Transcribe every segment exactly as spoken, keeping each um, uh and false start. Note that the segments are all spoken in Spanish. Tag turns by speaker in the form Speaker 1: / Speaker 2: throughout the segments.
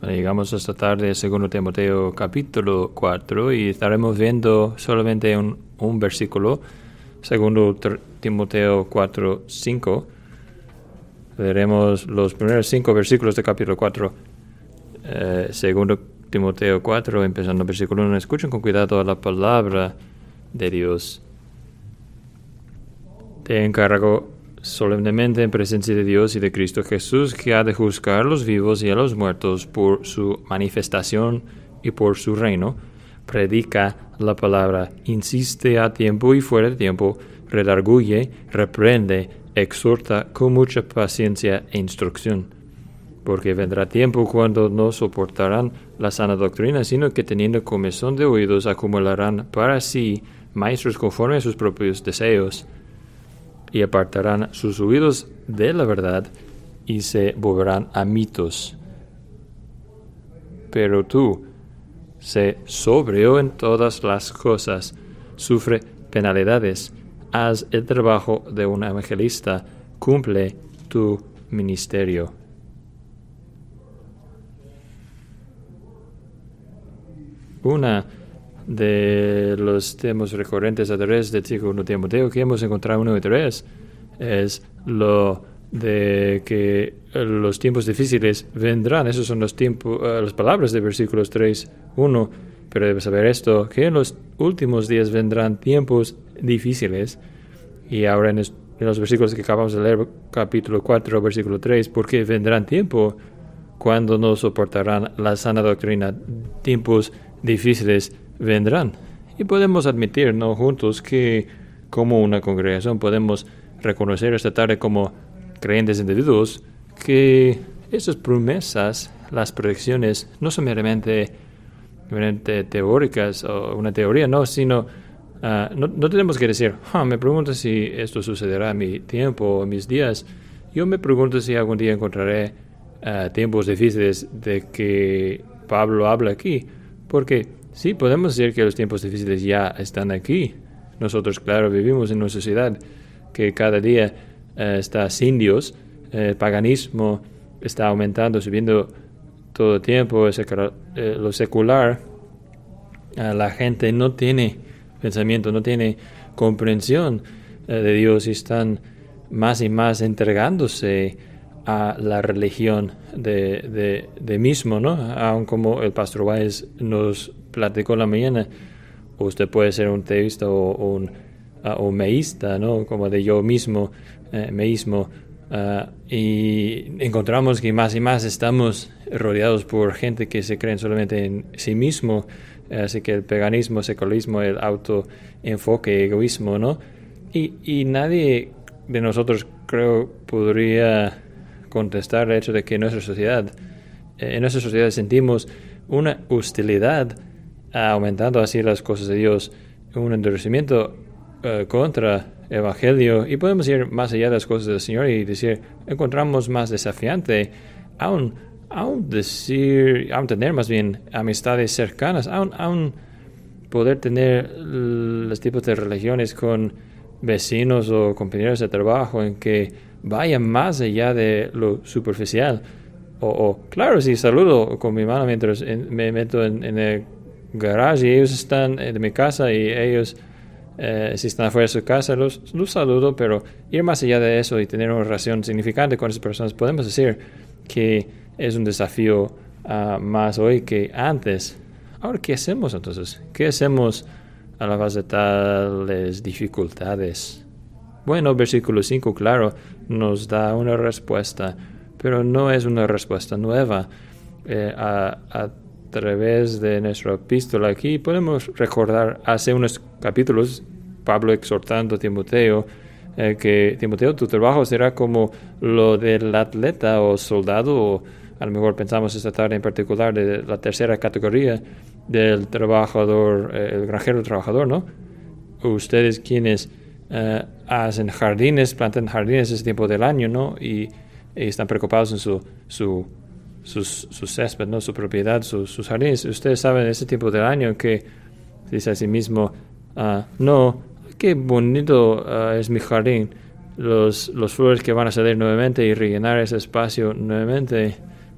Speaker 1: Llegamos esta tarde a segundo Timoteo capítulo cuatro y estaremos viendo solamente un, un versículo, segundo Timoteo cuatro, cinco. Veremos los primeros cinco versículos del capítulo cuatro, eh, segundo Timoteo cuatro, empezando el versículo uno. Escuchen con cuidado la palabra de Dios. Te encargo solemnemente en presencia de Dios y de Cristo Jesús, que ha de juzgar a los vivos y a los muertos por su manifestación y por su reino. Predica la palabra, insiste a tiempo y fuera de tiempo, redarguye, reprende, exhorta con mucha paciencia e instrucción. Porque vendrá tiempo cuando no soportarán la sana doctrina, sino que teniendo comezón de oídos acumularán para sí maestros conforme a sus propios deseos, y apartarán sus oídos de la verdad y se volverán a mitos. Pero tú, sé sobrio en todas las cosas, sufre penalidades, haz el trabajo de un evangelista, cumple tu ministerio. Una de los temas recurrentes a través del segundo Timoteo que hemos encontrado uno y tres es lo de que los tiempos difíciles vendrán. Esos son los tiempos, uh, las palabras de versículos tres, uno. Pero debes saber esto, que en los últimos días vendrán tiempos difíciles. Y ahora en, es, en los versículos que acabamos de leer, capítulo cuatro, versículo tres, porque vendrán tiempos cuando no soportarán la sana doctrina. Tiempos difíciles vendrán. Y podemos admitir, ¿no?, juntos, que como una congregación podemos reconocer esta tarde como creyentes individuos que esas promesas, las predicciones, no son meramente, meramente teóricas o una teoría, no, sino uh, no, no tenemos que decir, ah, me pregunto si esto sucederá en mi tiempo o en mis días. Yo me pregunto si algún día encontraré uh, tiempos difíciles de que Pablo habla aquí, porque sí, podemos decir que los tiempos difíciles ya están aquí. Nosotros, claro, vivimos en una sociedad que cada día eh, está sin Dios. El paganismo está aumentando, subiendo todo el tiempo. El secular, eh, lo secular, eh, la gente no tiene pensamiento, no tiene comprensión eh, de Dios y están más y más entregándose a la religión de, de, de mismo, ¿no? Aun como el pastor Weiss nos platicó en la mañana, usted puede ser un teísta o, o un uh, o meísta, ¿no? Como de yo mismo, eh, meísmo, uh, y encontramos que más y más estamos rodeados por gente que se creen solamente en sí mismo, así que el paganismo, secularismo, el autoenfoque, egoísmo, ¿no? Y, y nadie de nosotros, creo, podría contestar el hecho de que en nuestra sociedad, eh, en nuestra sociedad sentimos una hostilidad, aumentando así las cosas de Dios, un endurecimiento uh, contra el Evangelio, y podemos ir más allá de las cosas del Señor y decir, encontramos más desafiante aún, aún decir, aún tener más bien amistades cercanas, aún, aún poder tener los tipos de religiones con vecinos o compañeros de trabajo en que vayan más allá de lo superficial. O, o claro, si saludo con mi mano mientras en, me meto en, en el garage y ellos están de mi casa y ellos, eh, si están afuera de su casa, los, los saludo, pero ir más allá de eso y tener una relación significante con esas personas, podemos decir que es un desafío uh, más hoy que antes. Ahora, ¿qué hacemos entonces? ¿Qué hacemos a la base de tales dificultades? Bueno, versículo cinco, claro, nos da una respuesta, pero no es una respuesta nueva. Eh, a, a través de nuestra epístola aquí podemos recordar hace unos capítulos Pablo exhortando a Timoteo eh, que Timoteo, tu trabajo será como lo del atleta o soldado, o a lo mejor pensamos esta tarde en particular de la tercera categoría del trabajador, eh, el granjero trabajador, ¿no? Ustedes quienes uh, hacen jardines, plantan jardines ese tiempo del año, ¿no? Y, y están preocupados en su, su, sus, su césped, ¿no? Su propiedad, su, sus jardines. Ustedes saben ese tiempo del año que dice a sí mismo, uh, no, qué bonito uh, es mi jardín, los, los flores que van a salir nuevamente y rellenar ese espacio nuevamente.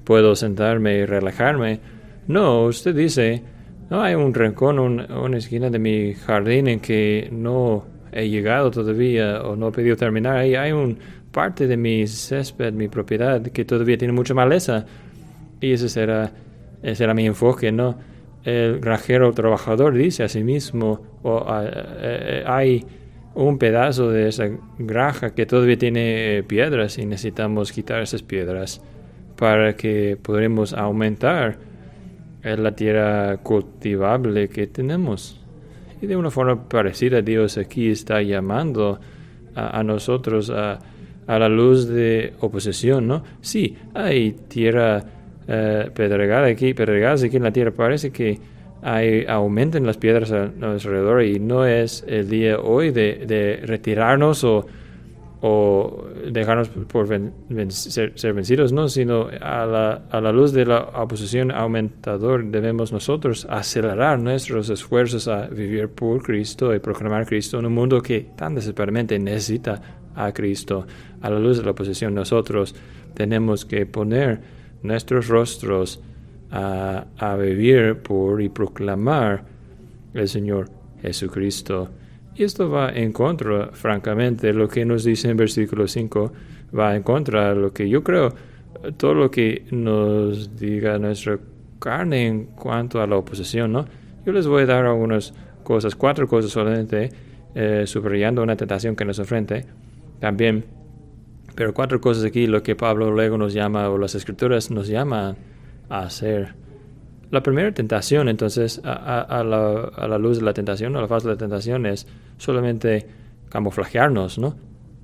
Speaker 1: puedo sentarme y relajarme. No, usted dice, no hay un rincón, un, una esquina de mi jardín en que no he llegado todavía o no he podido terminar. Ahí hay una parte de mi césped, mi propiedad, que todavía tiene mucha maleza. Y ese será, ese será mi enfoque, ¿no? El granjero trabajador dice a sí mismo, oh, uh, uh, hay un pedazo de esa granja que todavía tiene piedras y necesitamos quitar esas piedras para que podamos aumentar la tierra cultivable que tenemos. Y de una forma parecida, Dios aquí está llamando a, a nosotros a, a la luz de oposición, ¿no? Sí, hay tierra uh, pedregada aquí, pedregadas aquí en la tierra. Parece que hay aumento en las piedras a nuestro alrededor y no es el día hoy de, de retirarnos o, o dejarnos por ven, ven, ser, ser vencidos, no, sino a la, a la luz de la oposición aumentador debemos nosotros acelerar nuestros esfuerzos a vivir por Cristo y proclamar a Cristo en un mundo que tan desesperadamente necesita a Cristo. A la luz de la oposición nosotros tenemos que poner nuestros rostros a, a vivir por y proclamar el Señor Jesucristo. Y esto va en contra, francamente, lo que nos dice en versículo cinco, va en contra de lo que yo creo, todo lo que nos diga nuestra carne en cuanto a la oposición, ¿no? Yo les voy a dar algunas cosas, cuatro cosas solamente, eh, subrayando una tentación que nos enfrente también, pero cuatro cosas aquí, lo que Pablo luego nos llama, o las Escrituras nos llaman a hacer. La primera tentación, entonces, a, a, a, la, a la luz de la tentación, a la faz de la tentación, es solamente camuflajearnos, ¿no?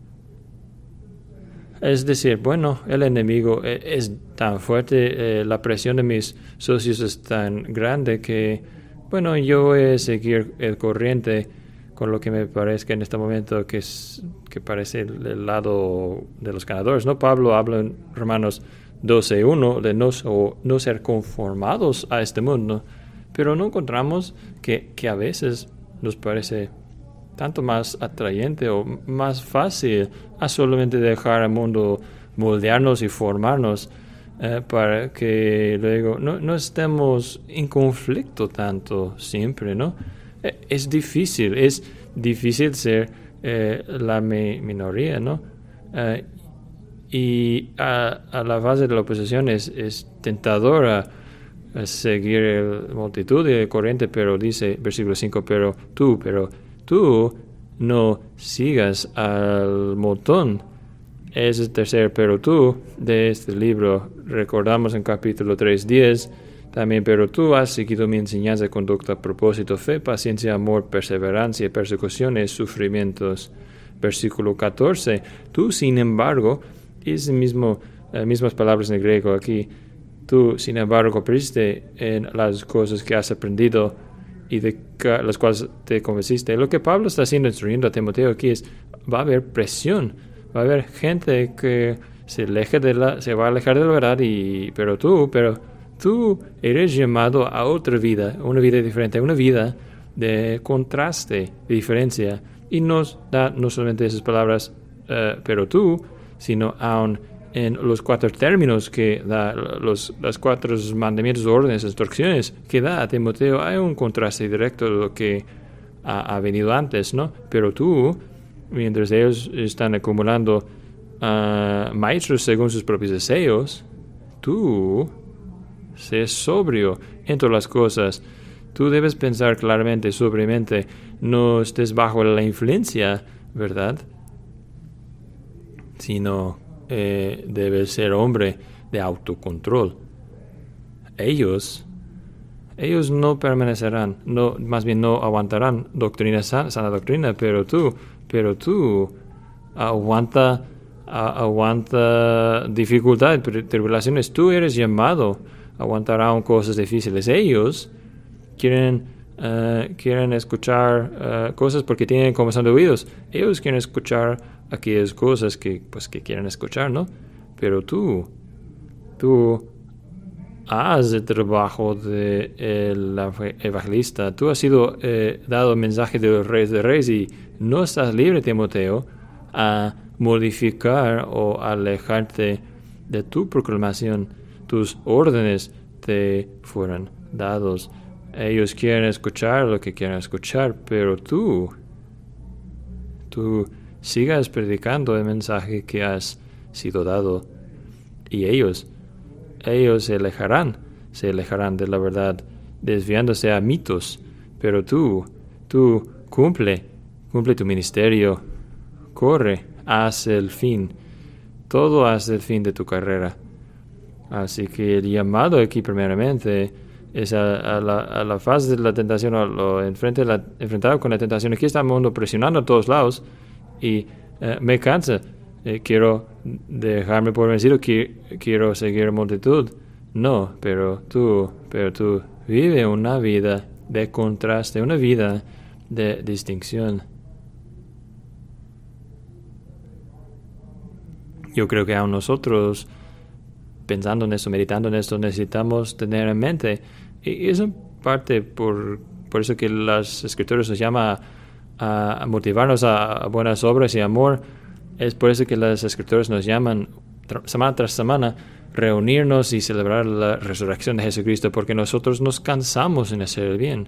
Speaker 1: Es decir, bueno, el enemigo es, es tan fuerte, eh, la presión de mis socios es tan grande que, bueno, yo voy a seguir el corriente con lo que me parezca en este momento que, es, que parece el, el lado de los ganadores, ¿no? Pablo habla en Romanos doce uno de no, o no ser conformados a este mundo, pero no encontramos que, que a veces nos parece tanto más atrayente o más fácil a solamente dejar al mundo moldearnos y formarnos eh, para que luego no, no estemos en conflicto tanto siempre, ¿no? Eh, es difícil, es difícil ser eh, la mi, minoría, ¿no? Eh, Y a, a la base de la oposición es, es tentadora seguir la multitud y el corriente, pero dice, versículo cinco, pero tú, pero tú no sigas al montón. Es el tercer pero tú de este libro. Recordamos en capítulo tres, diez, también, pero tú has seguido mi enseñanza, conducta, propósito, fe, paciencia, amor, perseverancia, persecuciones, sufrimientos. Versículo catorce, tú, sin embargo, es mismo, las mismas palabras en el griego aquí. Tú, sin embargo, persiste en las cosas que has aprendido y de las cuales te convenciste. Lo que Pablo está haciendo, instruyendo a Timoteo aquí, es va a haber presión, va a haber gente que se aleja de la, se va a alejar de la verdad, y, pero tú, pero tú eres llamado a otra vida, una vida diferente, una vida de contraste, de diferencia. Y nos da no solamente esas palabras, uh, pero tú, sino aún en los cuatro términos que da, los, los cuatro mandamientos, órdenes, instrucciones que da a Timoteo, hay un contraste directo de lo que ha, ha venido antes, ¿no? Pero tú, mientras ellos están acumulando uh, maestros según sus propios deseos, tú sé sobrio en todas las cosas. Tú debes pensar claramente, sobriamente, no estés bajo la influencia, ¿verdad? Sino eh, debes ser hombre de autocontrol. Ellos, ellos no permanecerán, no, más bien no aguantarán doctrina sana, sana doctrina, pero tú, pero tú aguanta, a, aguanta dificultad, tribulaciones. Tú eres llamado a aguantar aún cosas difíciles. Ellos quieren, uh, quieren escuchar uh, cosas porque tienen comezón de oídos. Ellos quieren escuchar aquellas cosas que, pues, que quieren escuchar, ¿no? Pero tú, tú haz el trabajo del de evangelista. Tú has sido eh, dado el mensaje de los reyes de reyes y no estás libre, Timoteo, a modificar o alejarte de tu proclamación. tus órdenes te fueron dados. Ellos quieren escuchar lo que quieren escuchar, pero tú, tú sigas predicando el mensaje que has sido dado. Y ellos, ellos se alejarán, se alejarán de la verdad, desviándose a mitos. Pero tú, tú cumple, cumple tu ministerio, corre, haz el fin, todo haz el fin de tu carrera. Así que el llamado aquí primeramente es a, a, la, a la faz de la tentación, o lo enfrente la, enfrentado con la tentación. Aquí está el mundo presionando a todos lados y eh, me cansa. Eh, quiero dejarme por vencido, qui- quiero seguir multitud. No, pero tú, pero tú vive una vida de contraste, una vida de distinción. Yo creo que aún nosotros, pensando en esto, meditando en esto, necesitamos tener en mente, y es en parte por, por eso que las Escrituras nos llaman a, a motivarnos a, a buenas obras y amor. Es por eso que las Escrituras nos llaman tra- semana tras semana reunirnos y celebrar la resurrección de Jesucristo, porque nosotros nos cansamos en hacer el bien.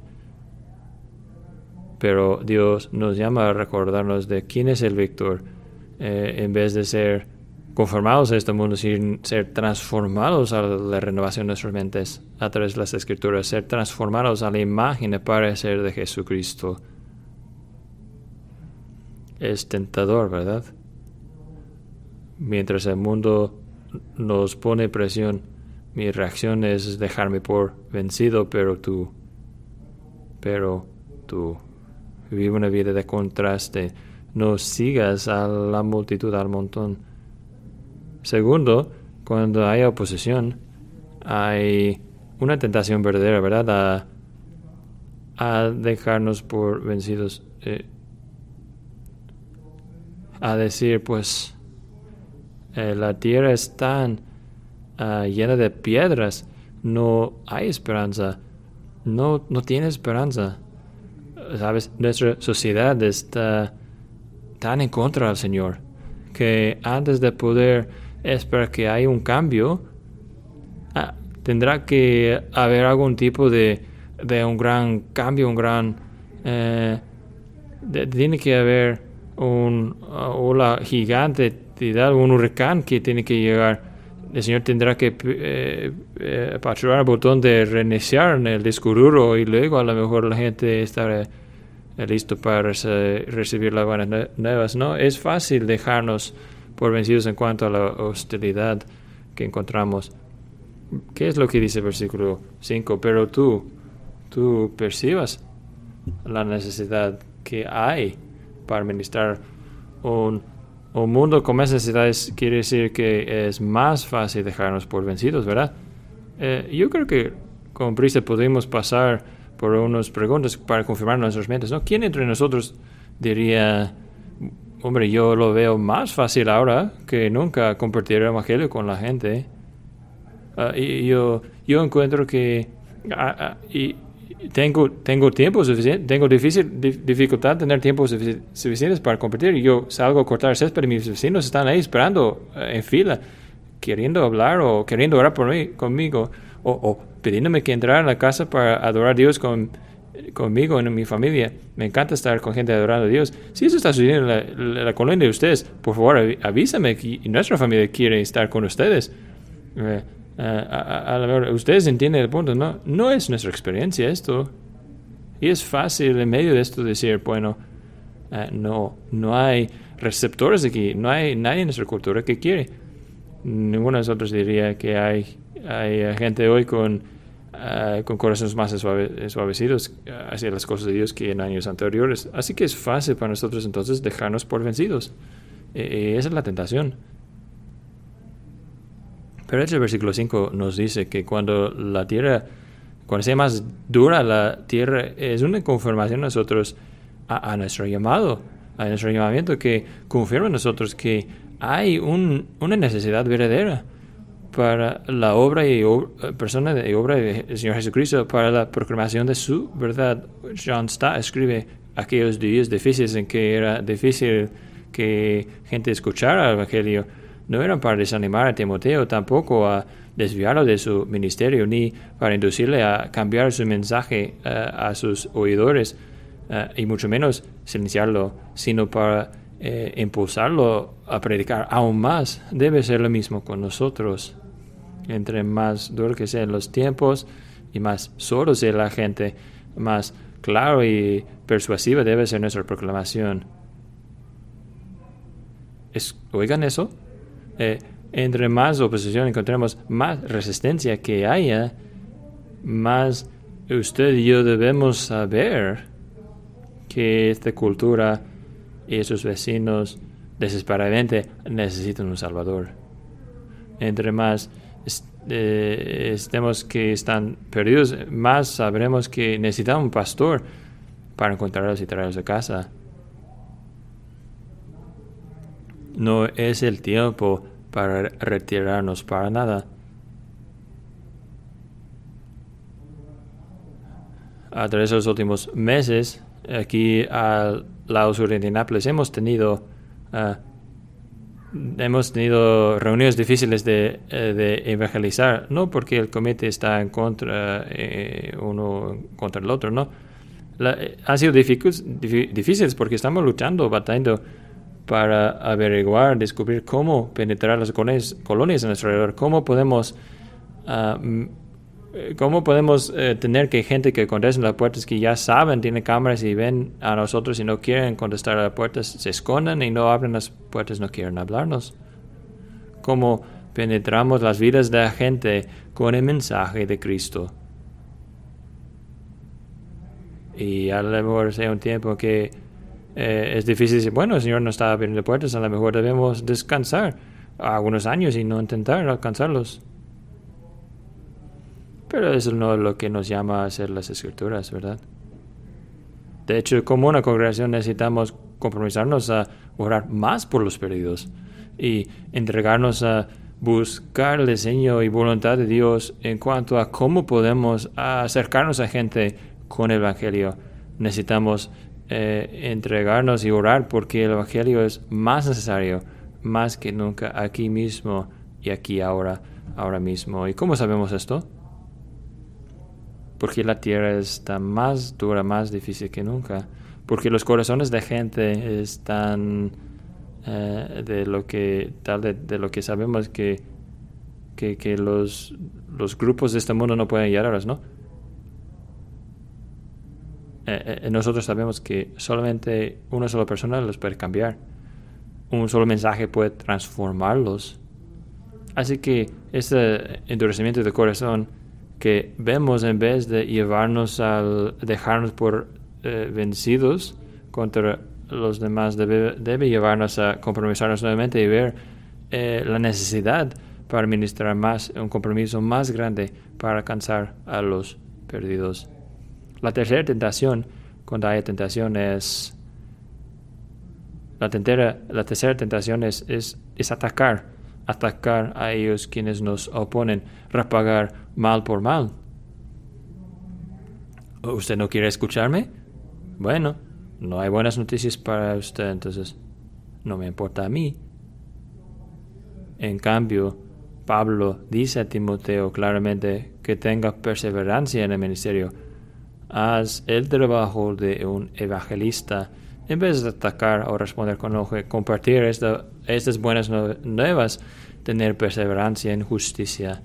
Speaker 1: Pero Dios nos llama a recordarnos de quién es el Víctor, eh, en vez de ser conformados a este mundo, sino ser transformados a la renovación de nuestras mentes a través de las Escrituras, ser transformados a la imagen y parecer de Jesucristo. Es tentador, ¿verdad? Mientras el mundo nos pone presión, mi reacción es dejarme por vencido, pero tú, pero tú, vive una vida de contraste, no sigas a la multitud, al montón. Segundo, cuando hay oposición, hay una tentación verdadera, ¿verdad? A, a dejarnos por vencidos, eh, a decir, pues, eh, la tierra es tan uh, llena de piedras, no hay esperanza, no, no tiene esperanza. ¿Sabes? Nuestra sociedad está tan en contra del Señor que antes de poder esperar que haya un cambio, ah, tendrá que haber algún tipo de, de un gran cambio, un gran... Eh, de, tiene que haber un uh, ola gigante, de un huracán que tiene que llegar. El Señor tendrá que eh, eh, apachurrar el botón de reiniciar en el disco duro y luego a lo mejor la gente estará listo para rece- recibir las buenas nuevas. No es fácil dejarnos por vencidos en cuanto a la hostilidad que encontramos. ¿Qué es lo que dice el versículo cinco? Pero tú, tú percibas la necesidad que hay para ministrar un, un mundo con más necesidades. Quiere decir que es más fácil dejarnos por vencidos, ¿verdad? Eh, yo creo que con prisa podemos pasar por unas preguntas para confirmar nuestras mentes, ¿no? ¿Quién entre nosotros diría, hombre, yo lo veo más fácil ahora que nunca compartir el evangelio con la gente? Uh, y yo, yo encuentro que uh, uh, y tengo, tengo tiempo suficiente, tengo difícil, di, dificultad tener tiempo sufic- suficientes para compartir. Yo salgo a cortar césped y mis vecinos están ahí esperando uh, en fila, queriendo hablar o queriendo orar por mí, conmigo, o, o pidiéndome que entrara a la casa para adorar a Dios con, conmigo en mi familia. Me encanta estar con gente adorando a Dios. Si eso está sucediendo en la, la, la colonia de ustedes, por favor avísame que nuestra familia quiere estar con ustedes. Eh, Uh, a, a, a, ustedes entienden el punto, ¿no? No es nuestra experiencia esto. Y es fácil en medio de esto decir, bueno, uh, no, no hay receptores aquí, no hay nadie en nuestra cultura que quiere. Ninguno de nosotros diría que hay, hay gente hoy con, uh, con corazones más suave, suavecidos hacia las cosas de Dios que en años anteriores. Así que es fácil para nosotros entonces dejarnos por vencidos. Y esa es la tentación. Pero el versículo cinco nos dice que cuando la tierra, cuando sea más dura la tierra, es una confirmación a nosotros a, a nuestro llamado, a nuestro llamamiento, que confirma a nosotros que hay un, una necesidad verdadera para la obra y obra, persona y obra del Señor Jesucristo, para la proclamación de su verdad. John Stott escribe aquellos días difíciles en que era difícil que gente escuchara el Evangelio. No eran para desanimar a Timoteo, tampoco a desviarlo de su ministerio, ni para inducirle a cambiar su mensaje uh, a sus oidores, uh, y mucho menos silenciarlo, sino para eh, impulsarlo a predicar aún más. Debe ser lo mismo con nosotros. Entre más duro que sean los tiempos y más sordo sea la gente, más claro y persuasiva debe ser nuestra proclamación. Es, ¿Oigan eso? Eh, entre más oposición encontremos, más resistencia que haya, más usted y yo debemos saber que esta cultura y sus vecinos desesperadamente necesitan un Salvador. Entre más eh, estemos que están perdidos, más sabremos que necesitamos un pastor para encontrarlos y traerlos a casa. No es el tiempo para retirarnos para nada. A través de los últimos meses, aquí al lado sur de Indianápolis, hemos tenido uh, hemos tenido reuniones difíciles de, de evangelizar, no porque el comité está en contra eh, uno contra el otro, no. La, eh, han sido difíciles porque estamos luchando, batallando para averiguar, descubrir cómo penetrar las colonias, colonias a nuestro alrededor, cómo podemos uh, cómo podemos eh, tener que gente que conteste las puertas, que ya saben, tienen cámaras y ven a nosotros y no quieren contestar a las puertas, se esconden y no abren las puertas, no quieren hablarnos. Cómo penetramos las vidas de la gente con el mensaje de Cristo. Y a lo mejor sea un tiempo que eh, es difícil decir, bueno, el Señor no está abriendo puertas, a lo mejor debemos descansar algunos años y no intentar alcanzarlos. Pero eso no es lo que nos llama a hacer las Escrituras, ¿verdad? De hecho, como una congregación necesitamos comprometernos a orar más por los perdidos y entregarnos a buscar el diseño y voluntad de Dios en cuanto a cómo podemos acercarnos a gente con el Evangelio. Necesitamos eh, entregarnos y orar porque el Evangelio es más necesario, más que nunca, aquí mismo y aquí ahora, ahora mismo. ¿Y cómo sabemos esto? Porque la tierra está más dura, más difícil que nunca. Porque los corazones de gente están eh, de lo que tal de, de lo que sabemos que, que, que los, los grupos de este mundo no pueden llegarlos, ¿no? Eh, eh, nosotros sabemos que solamente una sola persona los puede cambiar. Un solo mensaje puede transformarlos. Así que este endurecimiento de corazón que vemos, en vez de llevarnos al dejarnos por eh, vencidos contra los demás, debe, debe llevarnos a comprometernos nuevamente y ver eh, la necesidad para ministrar más, un compromiso más grande para alcanzar a los perdidos. La tercera tentación, cuando hay tentación, es la, tentera, la tercera tentación es, es, es atacar. Atacar a ellos quienes nos oponen, repagar mal por mal. ¿Usted no quiere escucharme? Bueno, no hay buenas noticias para usted, entonces no me importa a mí. En cambio, Pablo dice a Timoteo claramente que tenga perseverancia en el ministerio. Haz el trabajo de un evangelista en vez de atacar o responder con enojo, compartir esta, estas buenas nuevas, tener perseverancia en justicia.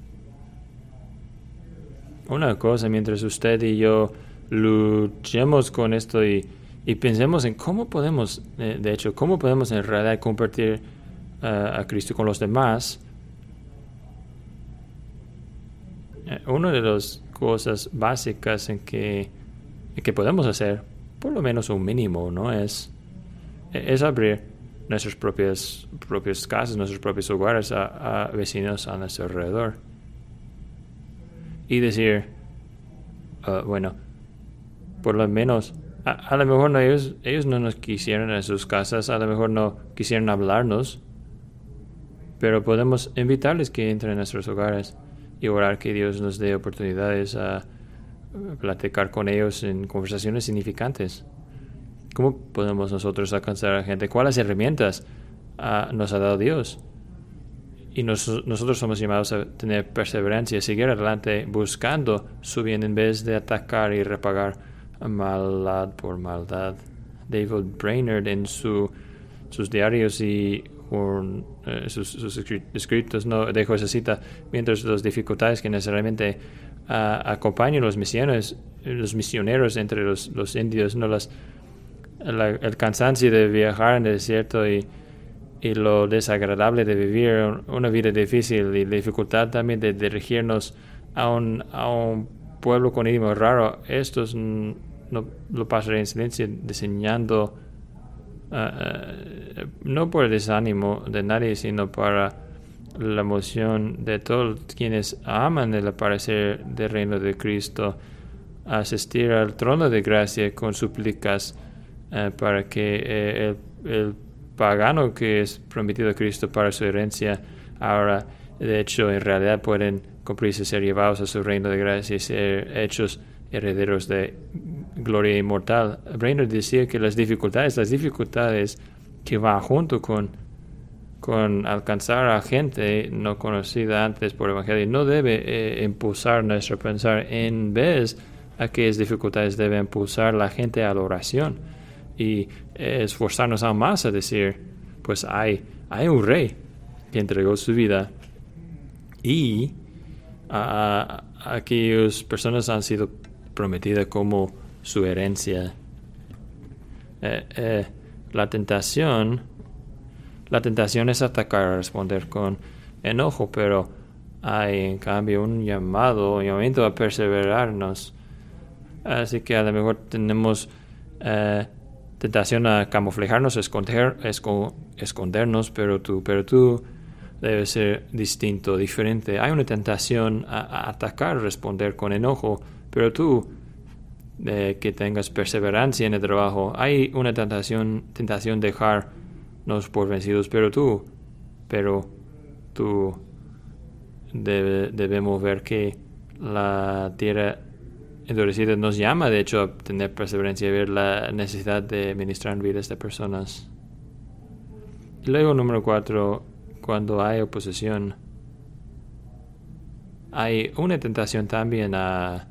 Speaker 1: Una cosa, mientras usted y yo luchemos con esto y, y pensemos en cómo podemos, eh, de hecho, cómo podemos en realidad compartir uh, a Cristo con los demás, eh, una de las cosas básicas en que, en que podemos hacer, por lo menos un mínimo, ¿no? Es, es abrir nuestras propias, propias casas, nuestros propios hogares a, a vecinos a nuestro alrededor. Y decir, uh, bueno, por lo menos, a, a lo mejor no, ellos, ellos no nos quisieron en sus casas, a lo mejor no quisieron hablarnos, pero podemos invitarles que entren en nuestros hogares y orar que Dios nos dé oportunidades a platicar con ellos en conversaciones significantes. ¿Cómo podemos nosotros alcanzar a la gente? ¿Cuáles herramientas uh, nos ha dado Dios? y nos, nosotros somos llamados a tener perseverancia, seguir adelante buscando su bien en vez de atacar y repagar maldad por maldad. David Brainerd en su, sus diarios y un, eh, sus, sus escritos no dejó esa cita: mientras las dificultades que necesariamente uh, acompañan los misioneros, los misioneros entre los, los indios, no las, la, el cansancio de viajar en el desierto y, y lo desagradable de vivir una vida difícil y la dificultad también de dirigirnos a un, a un pueblo con idioma raro, estos no lo pasaré en silencio, diseñando uh, uh, no por el desánimo de nadie, sino para la emoción de todos quienes aman el aparecer del reino de Cristo, asistir al trono de gracia con súplicas uh, para que eh, el, el pagano que es prometido a Cristo para su herencia ahora de hecho en realidad pueden cumplirse, ser llevados a su reino de gracia y ser hechos herederos de gloria inmortal. Brainerd decía que las dificultades, las dificultades que van junto con, con alcanzar a gente no conocida antes por el Evangelio, no debe eh, impulsar nuestro pensar. En vez, aquellas dificultades deben impulsar a la gente a la oración y eh, esforzarnos aún más a decir, pues hay, hay un rey que entregó su vida y a, a aquellas personas han sido prometidas como su herencia. Eh, eh, la tentación, la tentación es atacar, responder con enojo, pero hay en cambio un llamado, un llamamiento a perseverarnos. Así que a lo mejor tenemos eh, tentación a camuflajarnos, esconder, esco, escondernos, pero tú, pero tú debe ser distinto, diferente. Hay una tentación a, a atacar, responder con enojo, pero tú eh, que tengas perseverancia en el trabajo. Hay una tentación, tentación dejarnos por vencidos, pero tú, pero tú debe, debemos ver que la tierra endurecida nos llama, de hecho, a tener perseverancia y ver la necesidad de ministrar vidas de personas. Y luego, número cuatro, cuando hay oposición, hay una tentación también a,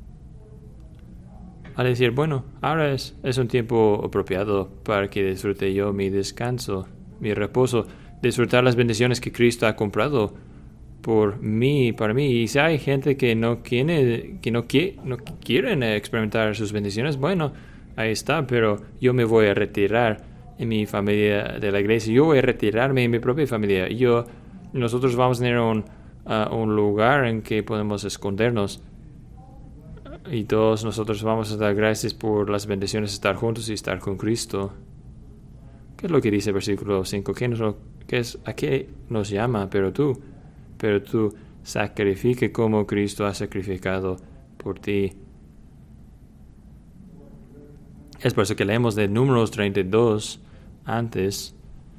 Speaker 1: a decir, bueno, ahora es, es un tiempo apropiado para que disfrute yo mi descanso, mi reposo, disfrutar las bendiciones que Cristo ha comprado por mí, para mí. Y si hay gente que no quiere, que no, quiere, no quieren experimentar sus bendiciones, bueno, ahí está, pero yo me voy a retirar en mi familia de la iglesia, yo voy a retirarme en mi propia familia. Yo, nosotros vamos a tener un, uh, un lugar en que podemos escondernos y todos nosotros vamos a dar gracias por las bendiciones de estar juntos y estar con Cristo. ¿Qué es lo que dice el versículo cinco? ¿Qué, nos, qué es, ¿A qué nos llama? Pero tú, pero tú sacrifique como Cristo ha sacrificado por ti. Es por eso que leemos de Números treinta y dos antes.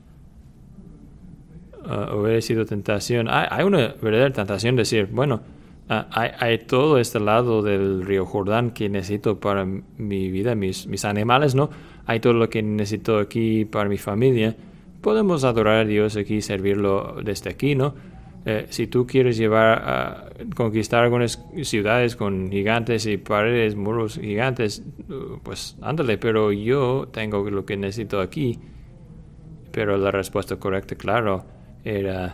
Speaker 1: Uh, hubiera sido tentación. Hay, hay una verdadera tentación de decir, bueno, uh, hay, hay todo este lado del río Jordán que necesito para mi vida, mis, mis animales, ¿no? Hay todo lo que necesito aquí para mi familia. Podemos adorar a Dios aquí, servirlo desde aquí, ¿no? Eh, si tú quieres llevar a uh, conquistar algunas ciudades con gigantes y paredes, muros gigantes, uh, pues ándale, pero yo tengo lo que necesito aquí. Pero la respuesta correcta, claro, era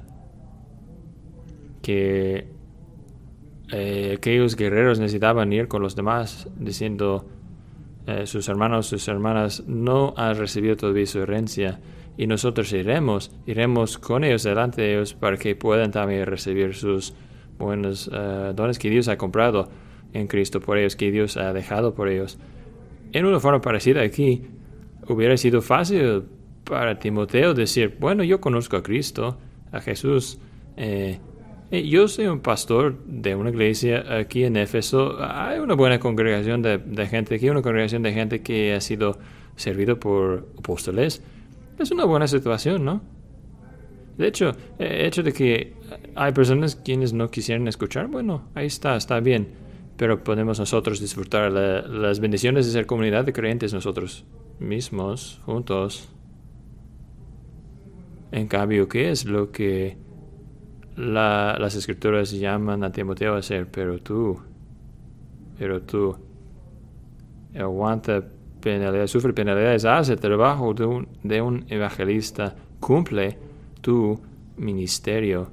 Speaker 1: que eh, aquellos guerreros necesitaban ir con los demás, diciendo, eh, sus hermanos, sus hermanas no han recibido todavía su herencia, y nosotros iremos, iremos con ellos delante de ellos para que puedan también recibir sus buenos uh, dones que Dios ha comprado en Cristo por ellos, que Dios ha dejado por ellos. En una forma parecida aquí, hubiera sido fácil para Timoteo decir, bueno, yo conozco a Cristo, a Jesús, eh, yo soy un pastor de una iglesia aquí en Éfeso, hay una buena congregación de, de gente aquí, una congregación de gente que ha sido servido por apóstoles. Es una buena situación, ¿no? De hecho, el hecho de que hay personas quienes no quisieran escuchar, bueno, ahí está, está bien. Pero podemos nosotros disfrutar la, las bendiciones de ser comunidad de creyentes nosotros mismos, juntos. En cambio, ¿qué es lo que la, las escrituras llaman a Timoteo a hacer, pero tú, pero tú, aguanta penalidades, sufre penalidades, haz el trabajo de un, de un evangelista, cumple tu ministerio.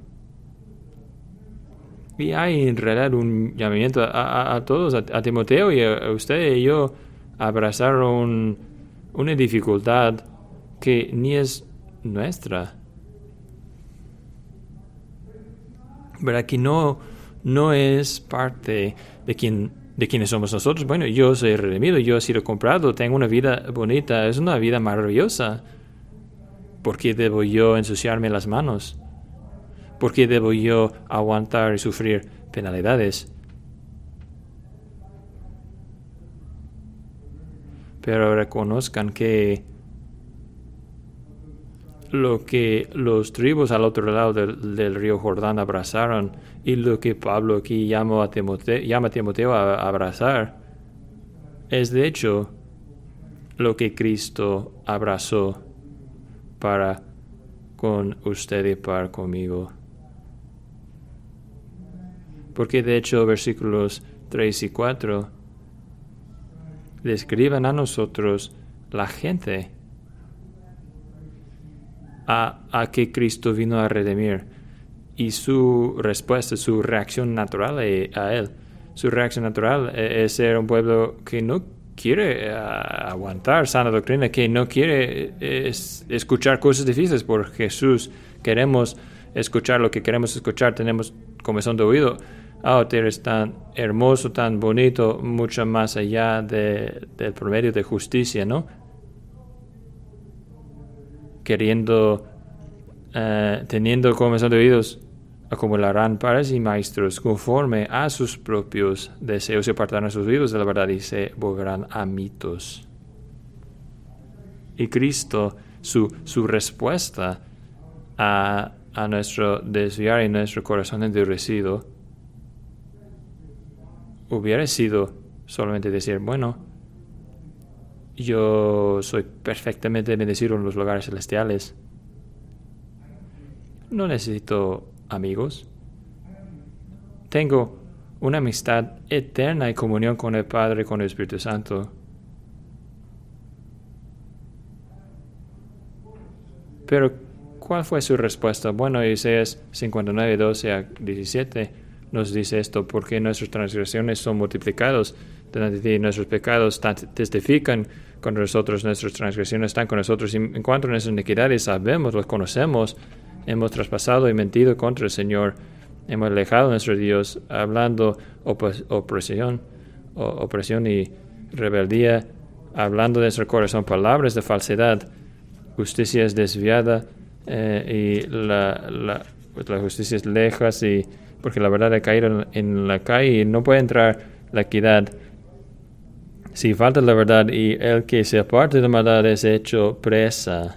Speaker 1: Y hay en realidad un llamamiento a, a, a todos, a, a Timoteo y a, a usted y yo, a abrazar un, una dificultad que ni es nuestra. ¿Verdad? Que no, no es parte de quien, de quienes somos nosotros. Bueno, yo soy redimido, yo he sido comprado, tengo una vida bonita, es una vida maravillosa. ¿Por qué debo yo ensuciarme las manos? ¿Por qué debo yo aguantar y sufrir penalidades? Pero reconozcan que lo que los tribus al otro lado del, del río Jordán abrazaron y lo que Pablo aquí llama a Timoteo, llama a, Timoteo a, a abrazar es de hecho lo que Cristo abrazó para con usted y para conmigo. Porque de hecho versículos tres y cuatro describen a nosotros la gente a, a que Cristo vino a redimir y su respuesta, su reacción natural a, a Él. Su reacción natural es ser un pueblo que no quiere uh, aguantar sana doctrina, que no quiere es, escuchar cosas difíciles por Jesús. Queremos escuchar lo que queremos escuchar, tenemos comezón de oído. Oh, tú eres tan hermoso, tan bonito, mucho más allá de, del promedio de justicia, ¿no? Queriendo, uh, teniendo comezón de oídos, acumularán padres y maestros conforme a sus propios deseos y apartarán sus oídos de la verdad y se volverán a mitos. Y Cristo, su, su respuesta a, a nuestro desviar y nuestro corazón endurecido, hubiera sido solamente decir, bueno, yo soy perfectamente bendecido en los lugares celestiales. No necesito amigos. Tengo una amistad eterna y comunión con el Padre y con el Espíritu Santo. Pero, ¿cuál fue su respuesta? Bueno, Isaías cincuenta y nueve, doce a diecisiete nos dice esto, porque nuestras transgresiones son multiplicadas delante de ti, nuestros pecados testifican con nosotros, nuestras transgresiones están con nosotros, y en cuanto a nuestras iniquidades sabemos, los conocemos, hemos traspasado y mentido contra el Señor, hemos alejado a nuestro Dios, hablando op- opresión, opresión y rebeldía, hablando de nuestro corazón palabras de falsedad, justicia es desviada eh, y la, la, pues la justicia es lejos, y porque la verdad ha caído en, en la calle y no puede entrar la equidad. Si falta la verdad y el que se aparte de la maldad es hecho presa.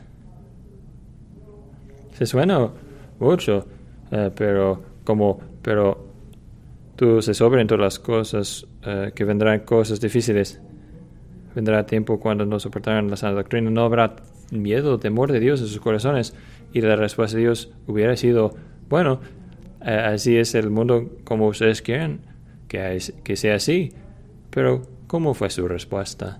Speaker 1: Se suena mucho, eh, pero como, pero tú se sobren todas las cosas, eh, que vendrán cosas difíciles. Vendrá tiempo cuando no soportarán la sana doctrina. No habrá miedo, temor de Dios en sus corazones. Y la respuesta de Dios hubiera sido, bueno, eh, así es el mundo como ustedes quieren que, es, que sea así. Pero, ¿cómo fue su respuesta?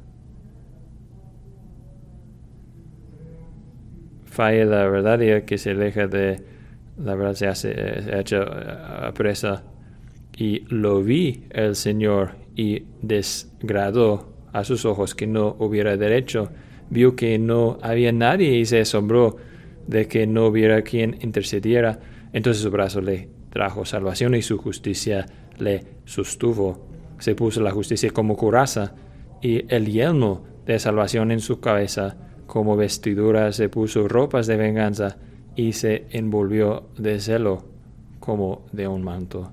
Speaker 1: Falla la verdad y el que se aleja de la verdad se hace se hecho uh, presa. Y lo vi el Señor y desgradó a sus ojos que no hubiera derecho. Vio que no había nadie y se asombró de que no hubiera quien intercediera. Entonces su brazo le trajo salvación y su justicia le sostuvo. Se puso la justicia como coraza y el yelmo de salvación en su cabeza. Como vestidura se puso ropas de venganza y se envolvió de celo como de un manto.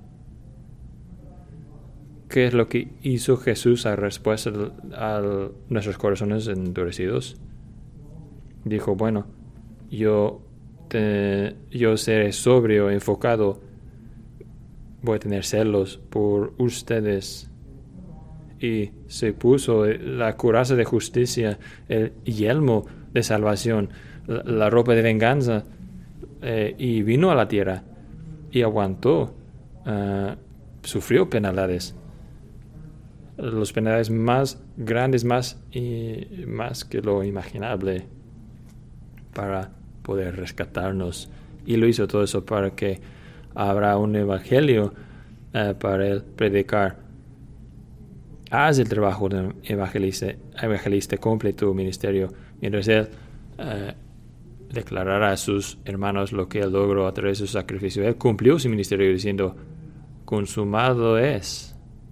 Speaker 1: ¿Qué es lo que hizo Jesús a respuesta a nuestros corazones endurecidos? Dijo, bueno, yo, te, yo seré sobrio, enfocado, voy a tener celos por ustedes. Y se puso la coraza de justicia, el yelmo de salvación, la, la ropa de venganza, eh, y vino a la tierra. y aguantó, uh, sufrió penalidades. Los penalidades más grandes, más, y, más que lo imaginable, para poder rescatarnos. Y lo hizo todo eso para que habrá un evangelio uh, para él predicar. Haz el trabajo de evangelista, evangelista, cumple tu ministerio, mientras él uh, declarará a sus hermanos lo que él logró a través de su sacrificio. Él cumplió su ministerio diciendo, consumado es.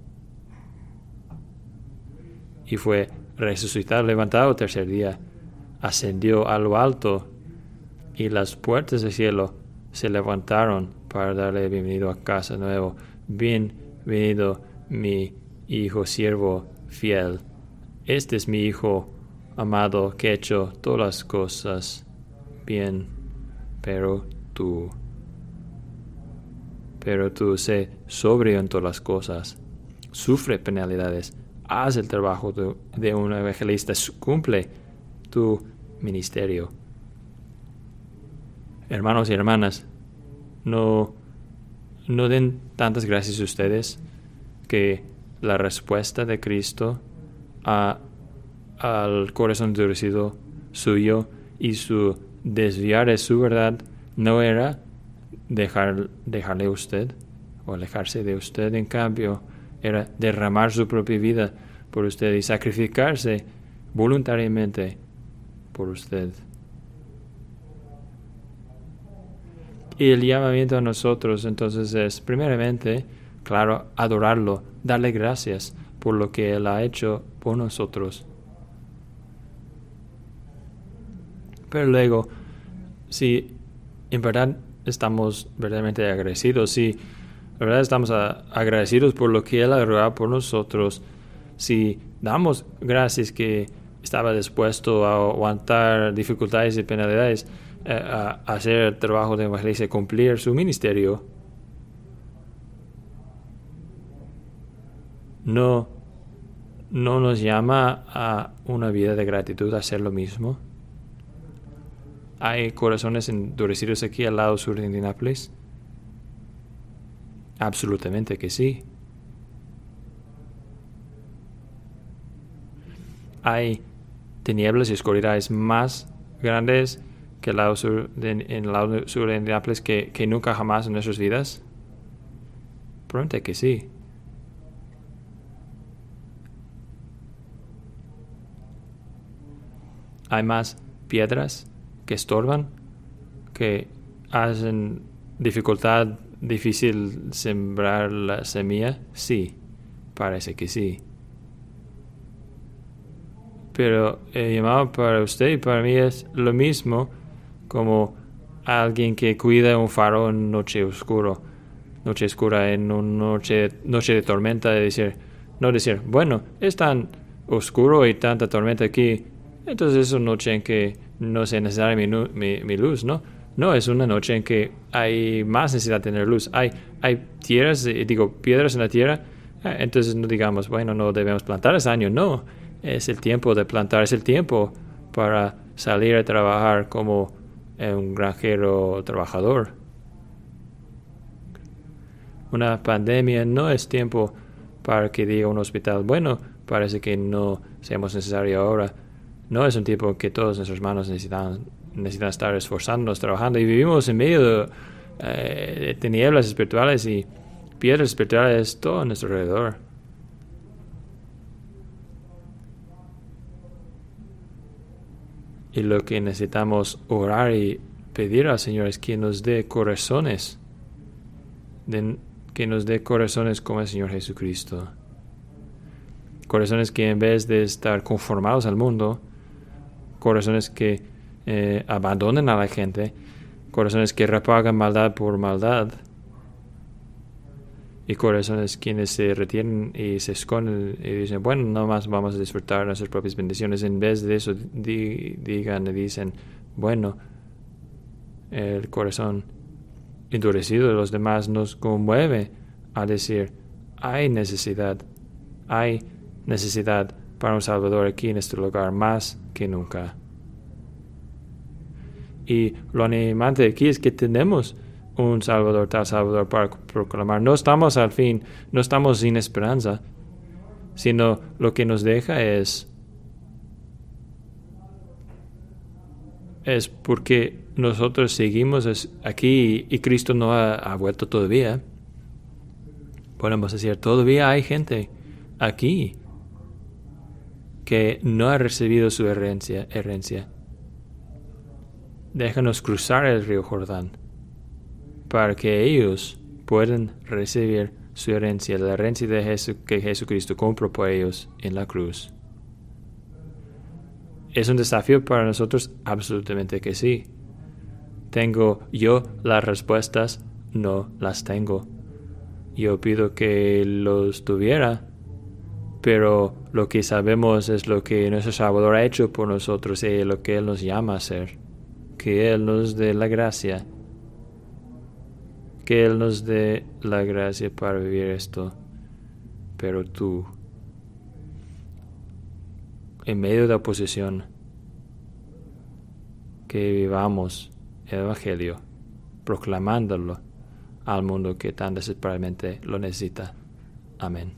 Speaker 1: Y fue resucitado, levantado el tercer día, ascendió a lo alto, y las puertas del cielo se levantaron para darle bienvenido a casa nuevo. Bienvenido mi hijo siervo fiel. Este es mi hijo amado que ha hecho todas las cosas bien, pero tú, pero tú sé sobrio en todas las cosas, sufre penalidades, haz el trabajo de, de un evangelista, cumple tu ministerio. Hermanos y hermanas, no, no den tantas gracias a ustedes que la respuesta de Cristo a, al corazón endurecido suyo y su desviar de su verdad no era dejar, dejarle a usted o alejarse de usted. En cambio, era derramar su propia vida por usted y sacrificarse voluntariamente por usted. Y el llamamiento a nosotros entonces es, primeramente, claro, adorarlo, darle gracias por lo que Él ha hecho por nosotros. Pero luego, si en verdad estamos verdaderamente agradecidos, si en verdad estamos a, agradecidos por lo que Él ha logrado por nosotros, si damos gracias que estaba dispuesto a aguantar dificultades y penalidades, eh, a, a hacer el trabajo de evangelista y cumplir su ministerio, no, no nos llama a una vida de gratitud a hacer lo mismo. ¿Hay corazones endurecidos aquí al lado sur de Indianápolis? Absolutamente que sí. Hay tinieblas y oscuridades más grandes que el lado sur de, en el lado sur de Indianápolis que, que nunca jamás en nuestras vidas. Probablemente que sí. Hay más piedras que estorban, que hacen dificultad difícil sembrar la semilla. Sí, parece que sí. Pero el llamado para usted y para mí es lo mismo como alguien que cuida un faro en noche oscuro, noche oscura, en una noche, noche de tormenta, de decir, no decir, bueno, es tan oscuro y tanta tormenta aquí, entonces es una noche en que no sea necesaria mi, mi, mi luz, ¿no? No, es una noche en que hay más necesidad de tener luz. Hay, hay tierras, digo, piedras en la tierra, entonces no digamos, bueno, no debemos plantar ese año, no. Es el tiempo de plantar, es el tiempo para salir a trabajar como un granjero trabajador. Una pandemia no es tiempo para que diga un hospital, bueno, parece que no seamos necesarios ahora. No es un tiempo que todos nuestros hermanos necesitan, necesitan estar esforzándonos, trabajando, y vivimos en medio de, eh, de tinieblas espirituales y piedras espirituales todo a nuestro alrededor. Y lo que necesitamos orar y pedir al Señor es que nos dé corazones, de, que nos dé corazones como el Señor Jesucristo. Corazones que en vez de estar conformados al mundo, corazones que eh, abandonen a la gente, corazones que repagan maldad por maldad, y corazones quienes se retienen y se esconden y dicen, bueno, no más vamos a disfrutar nuestras propias bendiciones. En vez de eso, di, digan y dicen, bueno, el corazón endurecido de los demás nos conmueve a decir, hay necesidad, hay necesidad para un Salvador aquí en este lugar más que nunca. Y lo animante aquí es que tenemos un Salvador, tal Salvador para proclamar. No estamos al fin, no estamos sin esperanza, sino lo que nos deja es es porque nosotros seguimos aquí y Cristo no ha, ha vuelto todavía. Podemos decir, todavía hay gente aquí que no ha recibido su herencia. herencia. Déjanos cruzar el río Jordán para que ellos puedan recibir su herencia, la herencia de Jesu, que Jesucristo compró por ellos en la cruz. ¿Es un desafío para nosotros? Absolutamente que sí. ¿Tengo yo las respuestas? No las tengo. Yo pido que los tuviera, pero lo que sabemos es lo que nuestro Salvador ha hecho por nosotros y lo que Él nos llama a hacer. Que Él nos dé la gracia. Que Él nos dé la gracia para vivir esto. Pero tú, en medio de la oposición, que vivamos el Evangelio, proclamándolo al mundo que tan desesperadamente lo necesita. Amén.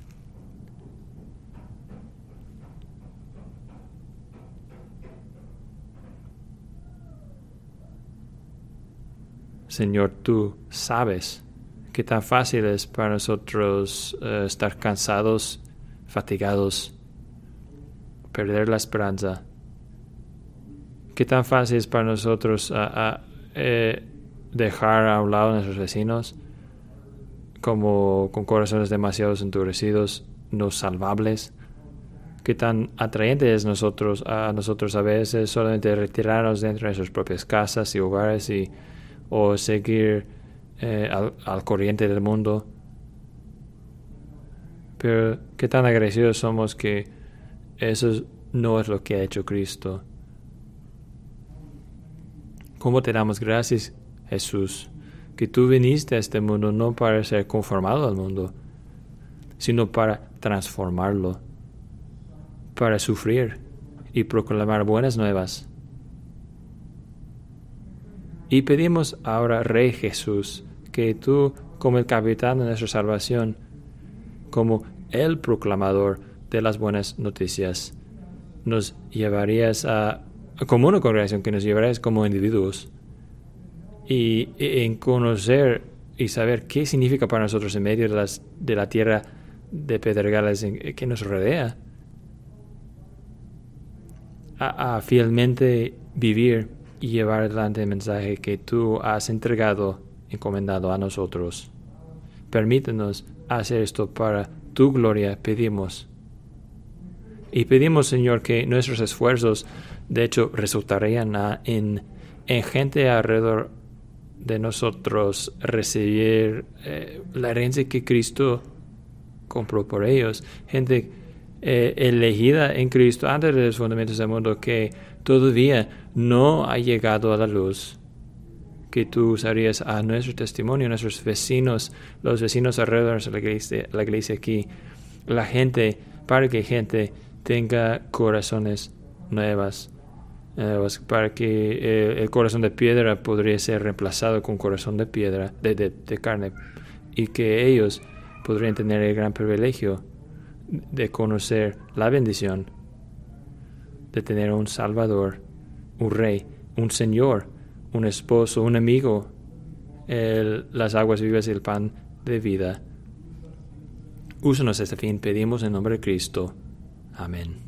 Speaker 1: Señor, tú sabes que tan fácil es para nosotros uh, estar cansados, fatigados, perder la esperanza. Qué tan fácil es para nosotros uh, uh, eh, dejar a un lado a nuestros vecinos como con corazones demasiado endurecidos, no salvables. Qué tan atrayente es nosotros, a nosotros a veces solamente retirarnos dentro de nuestras propias casas y hogares y, o seguir eh, al, al corriente del mundo. Pero qué tan agresivos somos que eso no es lo que ha hecho Cristo. ¿Cómo te damos gracias, Jesús, que tú viniste a este mundo no para ser conformado al mundo, sino para transformarlo, para sufrir y proclamar buenas nuevas? Y pedimos ahora, Rey Jesús, que tú, como el capitán de nuestra salvación, como el proclamador de las buenas noticias, nos llevarías a como una congregación, que nos llevarías como individuos y, y en conocer y saber qué significa para nosotros en medio de, las, de la tierra de pedregales en, que nos rodea, a, a fielmente vivir y llevar adelante el mensaje que tú has entregado, encomendado a nosotros. Permítanos hacer esto para tu gloria, pedimos. Y pedimos, Señor, que nuestros esfuerzos, de hecho, resultarían en, en gente alrededor de nosotros recibir eh, la herencia que Cristo compró por ellos. Gente eh, elegida en Cristo antes de los fundamentos del mundo que todavía no ha llegado a la luz. Que tú usarías a nuestro testimonio, a nuestros vecinos, los vecinos alrededor de la iglesia, la iglesia aquí, la gente, para que gente tenga corazones nuevas, eh, para que eh, el corazón de piedra podría ser reemplazado con corazón de piedra, de, de, de carne, y que ellos podrían tener el gran privilegio de conocer la bendición de tener un Salvador, un Rey, un Señor, un esposo, un amigo, el, las aguas vivas y el pan de vida. Úsanos este fin, pedimos en nombre de Cristo. Amén.